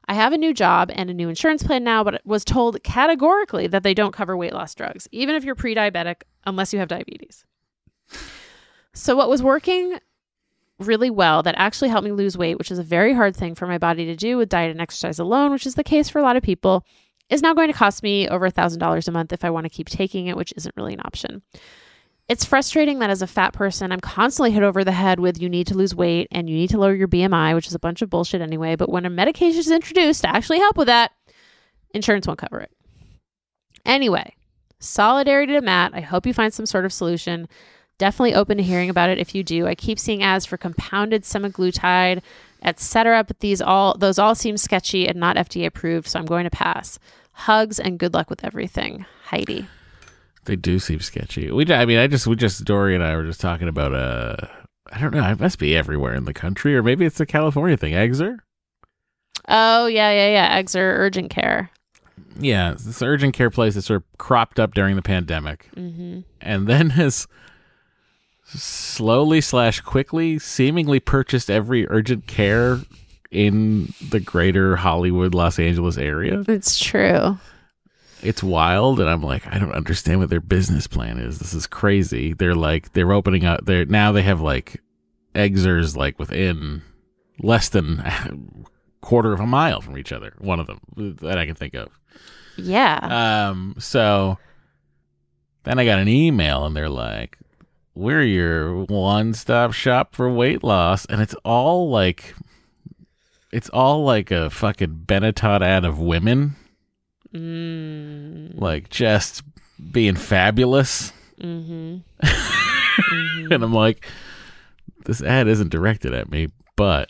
I have a new job and a new insurance plan now, but was told categorically that they don't cover weight loss drugs, even if you're pre-diabetic, unless you have diabetes. So what was working really well that actually helped me lose weight, which is a very hard thing for my body to do with diet and exercise alone, which is the case for a lot of people, is now going to cost me over one thousand dollars a month if I want to keep taking it, which isn't really an option. It's frustrating that as a fat person, I'm constantly hit over the head with you need to lose weight and you need to lower your B M I, which is a bunch of bullshit anyway. But when a medication is introduced to actually help with that, insurance won't cover it. Anyway, solidarity to Matt. I hope you find some sort of solution. Definitely open to hearing about it if you do. I keep seeing ads for compounded semaglutide, et cetera, but these all those all seem sketchy and not F D A approved, so I'm going to pass. Hugs and good luck with everything. Heidi. They do seem sketchy. We, I mean, I just, we just, Dory and I were just talking about, uh, I don't know, it must be everywhere in the country, or maybe it's a California thing. Exer? Oh, yeah, yeah, yeah. Exer Urgent Care. Yeah, it's this urgent care place that sort of cropped up during the pandemic. Mm-hmm. And then has slowly slash quickly seemingly purchased every urgent care in the greater Hollywood, Los Angeles area. It's true. It's wild, and I'm like, I don't understand what their business plan is. This is crazy. They're like, they're opening up. They're now they have like Exers like within less than a quarter of a mile from each other. One of them that I can think of. Yeah. Um. So then I got an email, and they're like, "We're your one-stop shop for weight loss," and it's all like, it's all like a fucking Benetton ad of women. Mm. Like just being fabulous. Mm-hmm. mm-hmm. And I'm like, this ad isn't directed at me, but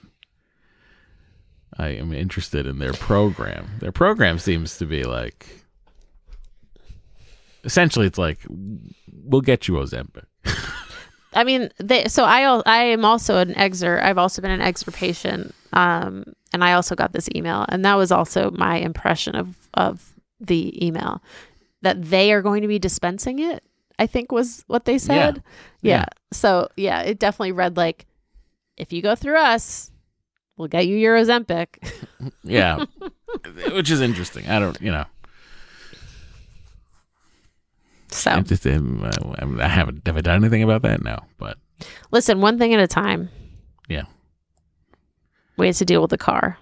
I am interested in their program. Their program seems to be like, essentially it's like, we'll get you Ozempic. I mean, they, so I I am also an Exer. I've also been an Exer patient, um, and I also got this email, and that was also my impression of of the email, that they are going to be dispensing it, I think was what they said. Yeah. yeah. yeah. So yeah, it definitely read like, if you go through us, we'll get you your Ozempic. Yeah. Which is interesting. I don't, you know. So I, just, um, I haven't, have I done anything about that? No, but. Listen, one thing at a time. Yeah. Ways to deal with the car.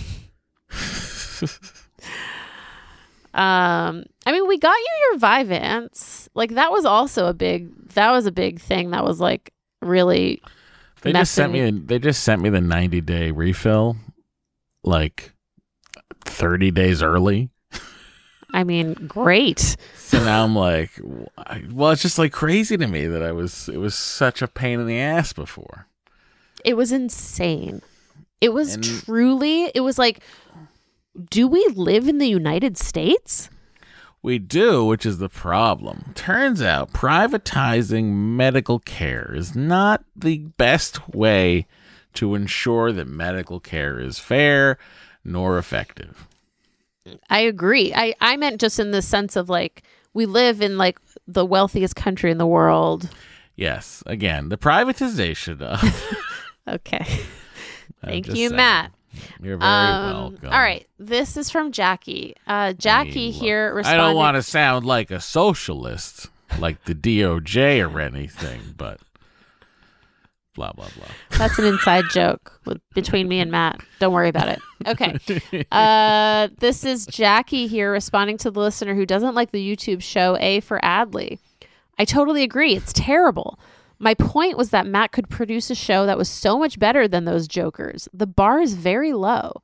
Um, I mean, we got you your Vyvanse. Like that was also a big. That was a big thing. That was like really. They just sent me. They just sent me the ninety day refill, like thirty days early. I mean, great. So now I'm like, well, it's just like crazy to me that I was. It was such a pain in the ass before. It was insane. It was And- truly. It was like. Do we live in the United States? We do, which is the problem. Turns out privatizing medical care is not the best way to ensure that medical care is fair nor effective. I agree. I, I meant just in the sense of like, we live in like the wealthiest country in the world. Yes. Again, the privatization of... Okay. Thank just you, saying. Matt. You're very Um, welcome. All right. This is from Jackie. Uh, Jackie I mean, look, here I responded. don't want to sound like a socialist, like the D O J or anything, but blah, blah, blah. That's an inside joke with, between me and Matt. Don't worry about it. Okay. Uh, this is Jackie here responding to the listener who doesn't like the YouTube show A for Adley. I totally agree. It's terrible. My point was that Matt could produce a show that was so much better than those jokers. The bar is very low.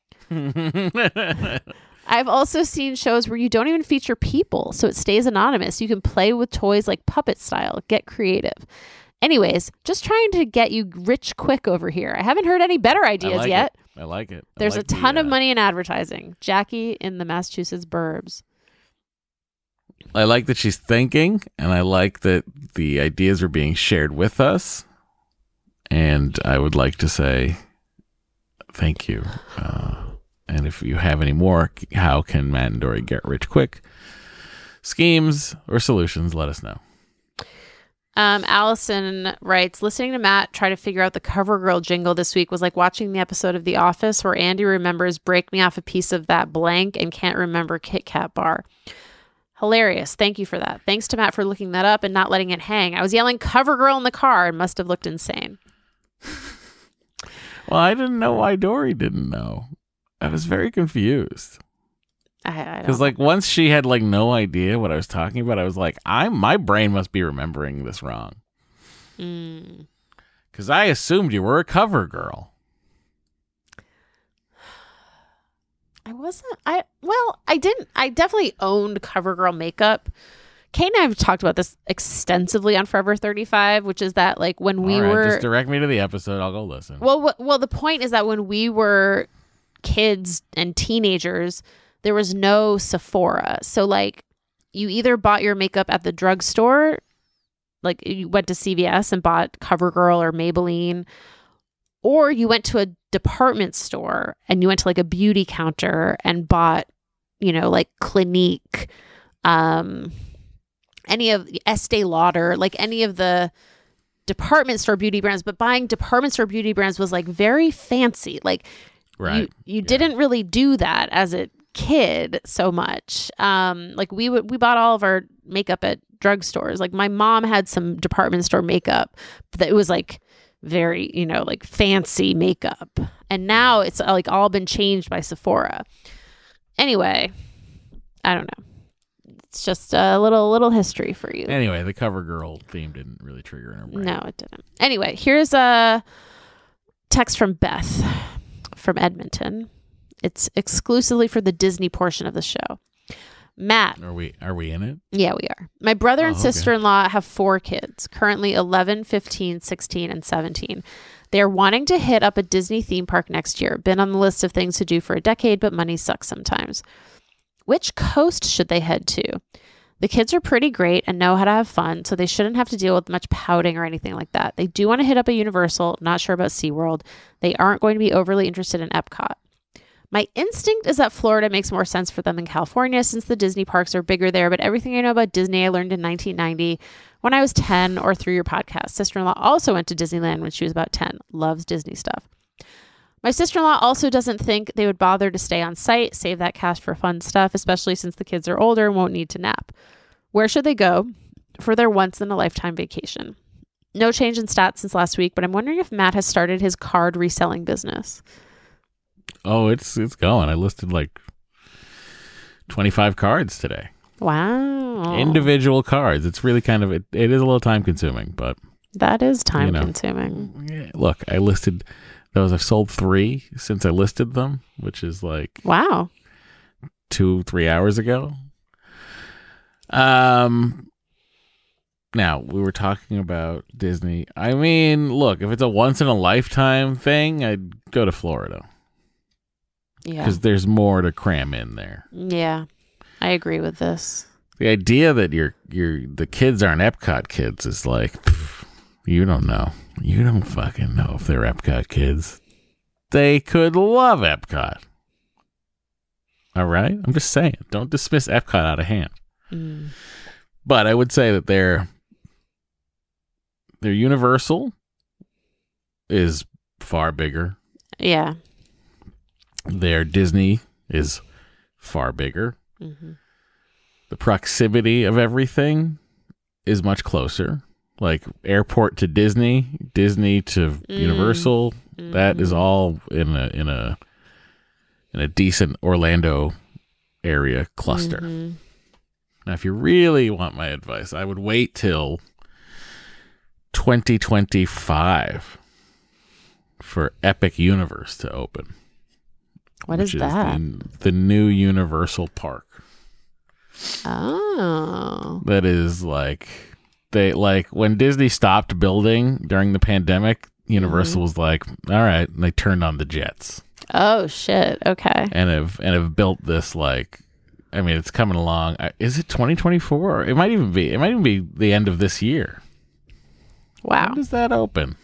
I've also seen shows where you don't even feature people, so it stays anonymous. You can play with toys like puppet style. Get creative. Anyways, just trying to get you rich quick over here. I haven't heard any better ideas I like yet. It. I like it. I There's like a ton the, of uh, money in advertising. Jackie in the Massachusetts burbs. I like that she's thinking, and I like that the ideas are being shared with us. And I would like to say thank you. Uh, and if you have any more, how can Matt and Dory get rich quick schemes or solutions, let us know. Um, Allison writes, listening to Matt try to figure out the CoverGirl jingle this week was like watching the episode of The Office where Andy remembers break me off a piece of that blank and can't remember Kit Kat bar. Hilarious. Thank you for that. Thanks to Matt for looking that up and not letting it hang. I was yelling CoverGirl in the car and must have looked insane. Well, I didn't know why Dory didn't know. I was very confused. I, I Because like once she had like no idea what I was talking about, I was like, I'm my brain must be remembering this wrong. Mm. Because I assumed you were a cover girl. I wasn't. I well, I didn't. I definitely owned CoverGirl makeup. Kate and I have talked about this extensively on Forever thirty-five, which is that like when we All right, were just direct me to the episode. I'll go listen. well, w- well, the point is that when we were kids and teenagers, there was no Sephora. So like you either bought your makeup at the drugstore, like you went to C V S and bought CoverGirl or Maybelline, or you went to a department store and you went to like a beauty counter and bought, you know, like Clinique, um, any of Estee Lauder, like any of the department store beauty brands. But buying department store beauty brands was like very fancy. Like right. you, you Yeah. didn't really do that as a kid so much. Um, like we would, we bought all of our makeup at drugstores. Like my mom had some department store makeup that it was like very, you know, like fancy makeup. And now it's uh, like all been changed by Sephora. Anyway, I don't know. It's just a little little history for you. Anyway, the cover girl theme didn't really trigger in her brain. No, it didn't. Anyway, here's a text from Beth from Edmonton. It's exclusively for the Disney portion of the show. Matt. Are we are we in it? Yeah, we are. My brother and Oh, okay. sister-in-law have four kids, currently eleven, fifteen, sixteen, and seventeen. They are wanting to hit up a Disney theme park next year. Been on the list of things to do for a decade, but money sucks sometimes. Which coast should they head to? The kids are pretty great and know how to have fun, so they shouldn't have to deal with much pouting or anything like that. They do want to hit up a Universal, not sure about SeaWorld. They aren't going to be overly interested in Epcot. My instinct is that Florida makes more sense for them than California since the Disney parks are bigger there, but everything I know about Disney I learned in nineteen ninety when I was ten or through your podcast. Sister-in-law also went to Disneyland when she was about ten. Loves Disney stuff. My sister-in-law also doesn't think they would bother to stay on site, save that cash for fun stuff, especially since the kids are older and won't need to nap. Where should they go for their once-in-a-lifetime vacation? No change in stats since last week, but I'm wondering if Matt has started his card reselling business. Oh, it's it's going. I listed like twenty-five cards today. Wow. Individual cards. It's really kind of, it, it is a little time consuming, but. That is time you know, consuming. Yeah, look, I listed those. I've sold three since I listed them, which is like Wow. two, three hours ago. Um, now we were talking about Disney. I mean, look, if it's a once in a lifetime thing, I'd go to Florida Yeah. because there's more to cram in there. Yeah. I agree with this. The idea that your your the kids aren't Epcot kids is like, pff, you don't know. You don't fucking know if they're Epcot kids. They could love Epcot. All right? I'm just saying. Don't dismiss Epcot out of hand. Mm. But I would say that their their Universal is far bigger. Yeah. Their Disney is far bigger. Mm-hmm. The proximity of everything is much closer. Like airport to Disney, Disney to Mm. Universal, Mm-hmm. that is all in a in a in a decent Orlando area cluster. Mm-hmm. Now, if you really want my advice, I would wait till twenty twenty-five for Epic Universe to open. What which is that? the, the new Universal Park. Oh. That is like they like when Disney stopped building during the pandemic, Universal Mm-hmm. was like, all right, and they turned on the jets Oh shit. Okay. and have and have built this like I mean, it's coming along. I- Is it twenty twenty-four? It might even be. It might even be the end of this year. Wow. When does that open?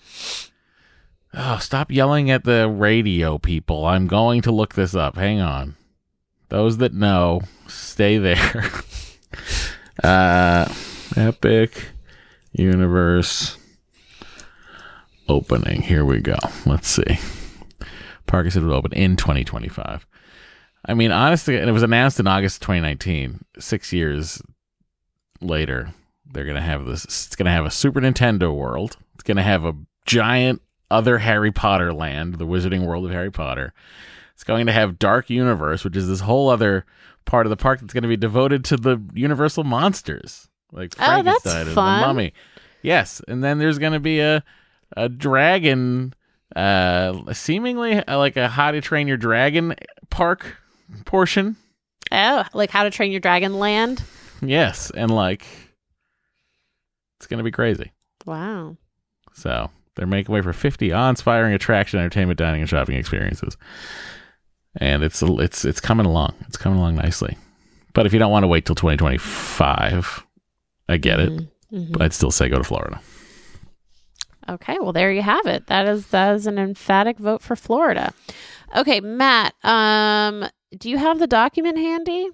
Oh, stop yelling at the radio, people. I'm going to look this up. Hang on. Those that know, stay there. uh, Epic Universe opening. Here we go. Let's see. Park said it will open in twenty twenty-five. I mean, honestly, and it was announced in August twenty nineteen. Six years later, they're going to have this. It's going to have a Super Nintendo World. It's going to have a giant other Harry Potter land, the Wizarding World of Harry Potter. It's going to have Dark Universe, which is this whole other part of the park that's going to be devoted to the Universal monsters, like Oh, that's Frankenstein and fun. the Mummy. Yes, and then there's going to be a a dragon, uh, seemingly like a How to Train Your Dragon park portion. Oh, like How to Train Your Dragon Land? Yes, and like it's going to be crazy. Wow. So they're making way for fifty awe-inspiring attraction, entertainment, dining, and shopping experiences. And it's it's it's coming along. It's coming along nicely. But if you don't want to wait till twenty twenty-five, I get it. Mm-hmm. But I'd still say go to Florida. Okay, well, there you have it. That is that is an emphatic vote for Florida. Okay, Matt, um, do you have the document handy?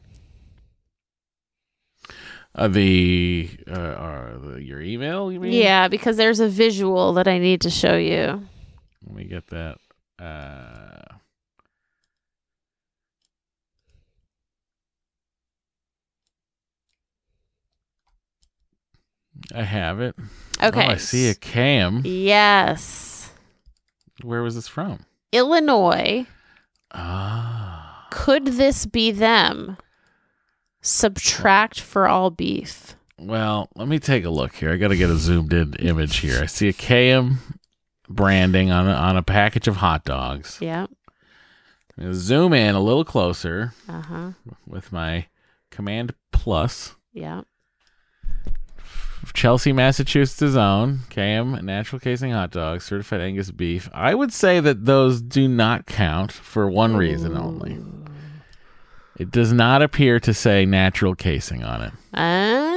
Uh, the, uh, uh, the your email, you mean? Yeah, because there's a visual that I need to show you. Let me get that. Uh, I have it. Okay. Oh, I see a cam. Yes. Where was this from? Illinois. Ah. Could this be them? Subtract for all beef. Well, let me take a look here. I got to get a zoomed in image here. I see a K M branding on a, on a package of hot dogs. Yeah. I'm gonna zoom in a little closer Uh-huh. with my Command Plus. Yeah. Chelsea, Massachusetts own K M natural casing hot dogs, certified Angus beef. I would say that those do not count for one reason only. It does not appear to say natural casing on it. Um,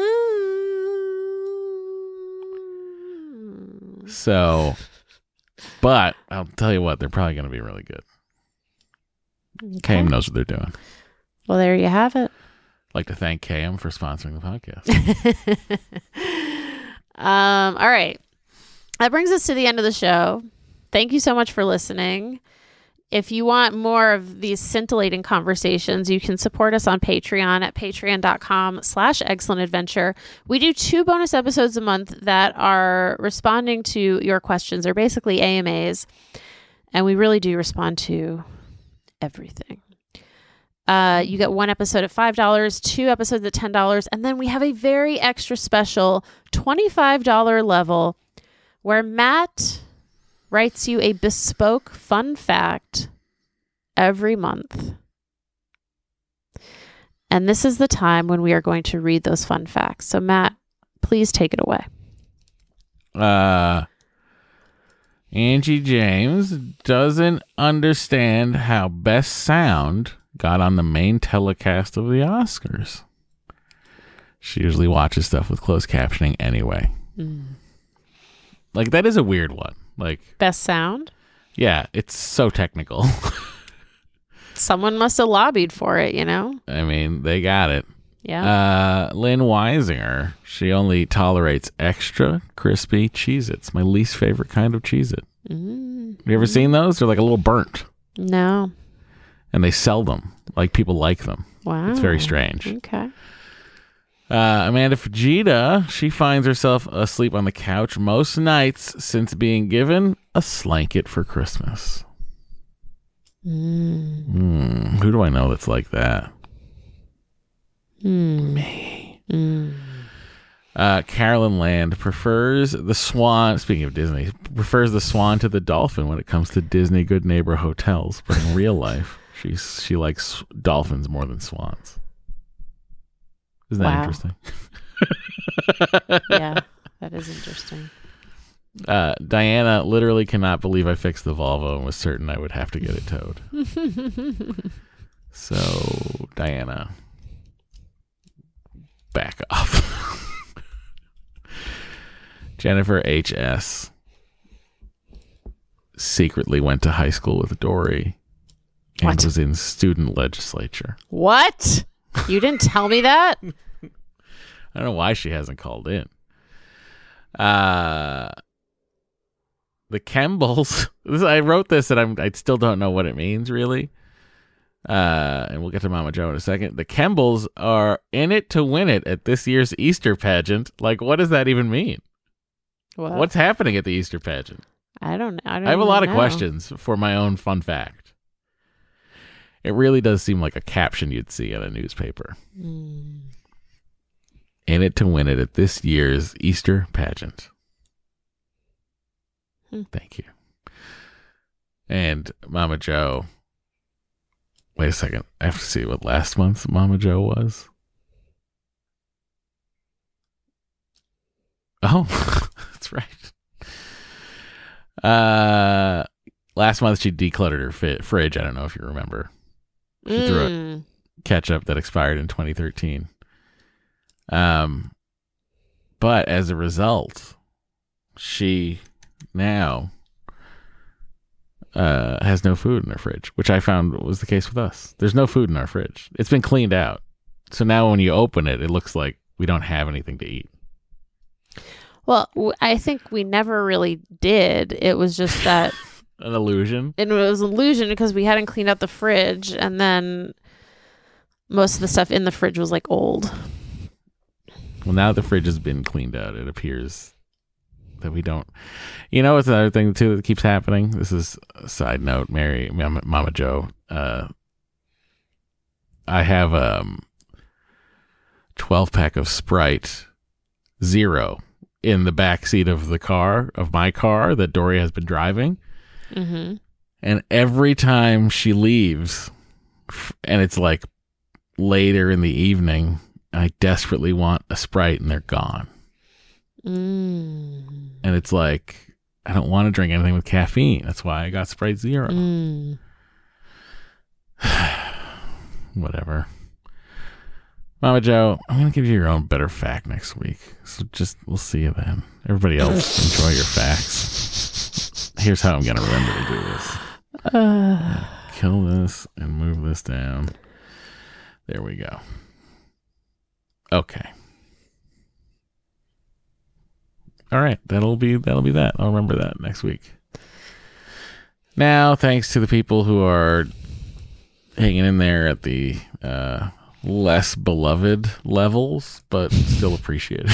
So, but I'll tell you what, they're probably going to be really good. okay. K M knows what they're doing. Well, there you have it. I'd like to thank K M for sponsoring the podcast. um, all right. That brings us to the end of the show. Thank you so much for listening. If you want more of these scintillating conversations, you can support us on Patreon at patreon.com slash excellent adventure. We do two bonus episodes a month that are responding to your questions. They're basically A M As, and we really do respond to everything. Uh, you get one episode at five dollars, two episodes at ten dollars, and then we have a very extra special twenty-five dollars level where Matt writes you a bespoke fun fact every month. And this is the time when we are going to read those fun facts. So, Matt, please take it away. Uh, Angie James doesn't understand how Best Sound got on the main telecast of the Oscars. She usually watches stuff with closed captioning anyway. Mm. Like, that is a weird one. Like, Best Sound? yeah, it's so technical. Someone must have lobbied for it, you know? I mean, they got it. Yeah. Uh, Lynn Weisinger, she only tolerates extra crispy Cheez-Its, my least favorite kind of Cheez-It. Mm. Have you ever seen those? They're like a little burnt. No. And they sell them. Like, people like them. Wow. It's very strange. Okay. Uh, Amanda Fujita, she finds herself asleep on the couch most nights since being given a slanket for Christmas. Mm. Hmm, who do I know that's like that? Mm. Me. Mm. Uh, Carolyn Land prefers the swan, speaking of Disney, prefers the swan to the dolphin when it comes to Disney Good Neighbor hotels. But in real life, she's, she likes dolphins more than swans. Isn't that Wow. interesting? Yeah, that is interesting. Uh, Diana literally cannot believe I fixed the Volvo and was certain I would have to get it towed. So, Diana, back off. Jennifer H S secretly went to high school with Dory and What? was in student legislature. What? You didn't tell me that? I don't know why she hasn't called in. Uh, the Kembles. This, I wrote this and I'm, I still don't know what it means, really. Uh, and we'll get to Mama Joe in a second. The Kembles are in it to win it at this year's Easter pageant. Like, what does that even mean? Well, What's happening at the Easter pageant? I don't. I don't. I have a even lot of know. questions for my own fun fact. It really does seem like a caption you'd see in a newspaper. Mm. In it to win it at this year's Easter pageant. Hmm. Thank you. And Mama Joe. Wait a second. I have to see what last month's Mama Joe was. Oh, that's right. Uh, last month she decluttered her fi- fridge. I don't know if you remember. She Mm. threw a ketchup that expired in twenty thirteen. Um, but as a result, she now uh, has no food in her fridge, which I found was the case with us. There's no food in our fridge. It's been cleaned out. So now when you open it, it looks like we don't have anything to eat. Well, w- I think we never really did. It was just that An illusion. it was an illusion because we hadn't cleaned out the fridge, and then most of the stuff in the fridge was like old. Well, now the fridge has been cleaned out. It appears that we don't. You know, it's another thing too that keeps happening. This is a side note, Mary, Mama, Mama Joe. Uh, I have a um, twelve pack of Sprite Zero in the back seat of the car of my car that Dory has been driving, Mm-hmm. and every time she leaves, f- and it's like later in the evening, I desperately want a Sprite, and they're gone. Mm. And it's like, I don't want to drink anything with caffeine. That's why I got Sprite Zero. Mm. Whatever. Mama Joe, I'm going to give you your own better fact next week. So just, we'll see you then. Everybody else, enjoy your facts. Here's how I'm going to remember to do this. Uh, Kill this and move this down. There we go. Okay. All right, that'll be that'll be that. I'll remember that next week. Now, thanks to the people who are hanging in there at the uh, less beloved levels, but still appreciated.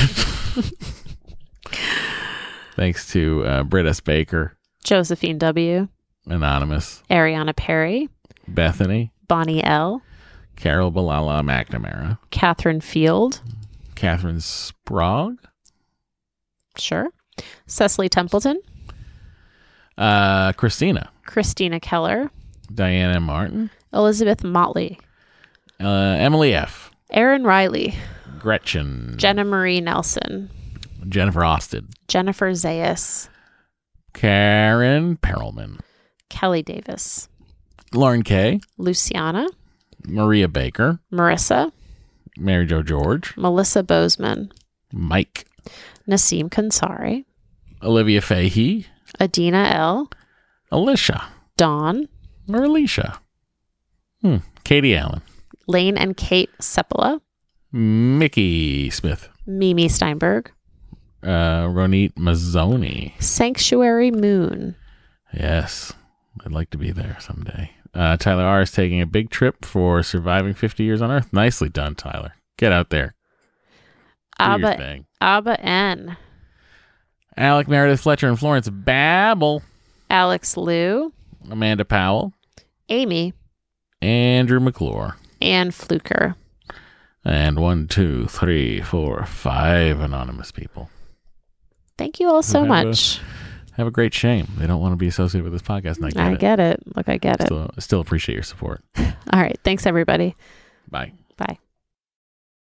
Thanks to uh, Britt S. Baker, Josephine W., Anonymous, Ariana Perry, Bethany, Bonnie L., Carol Balala McNamara, Catherine Field, Catherine Sprague, sure, Cecily Templeton, uh, Christina, Christina Keller, Diana Martin, Elizabeth Motley, uh, Emily F., Erin Riley, Gretchen, Jenna Marie Nelson, Jennifer Austin, Jennifer Zayas, Karen Perelman, Kelly Davis, Lauren Kay, Luciana, Maria Baker, Marissa, Mary Jo George, Melissa Bozeman, Mike, Naseem Kansari, Olivia Fahey, Adina L., Alicia, Dawn, Merlisha, hmm. Katie Allen, Lane and Kate Sepola, Mickey Smith, Mimi Steinberg, uh, Ronit Mazzoni. Sanctuary Moon, Yes, I'd like to be there someday. Uh, Tyler R. is taking a big trip for surviving fifty years on Earth. Nicely done, Tyler. Get out there. Do your Abba, thing. Abba N., Alec, Meredith, Fletcher, and Florence Babel, Alex Liu, Amanda Powell, Amy, Andrew McClure, Ann Fluker. and one, two, three, four, five anonymous people. Thank you all so have a- much. Have a great shame. They don't want to be associated with this podcast, and I get I it. get it. Look, I get it. Still, still appreciate your support. All right. Thanks, everybody. Bye. Bye.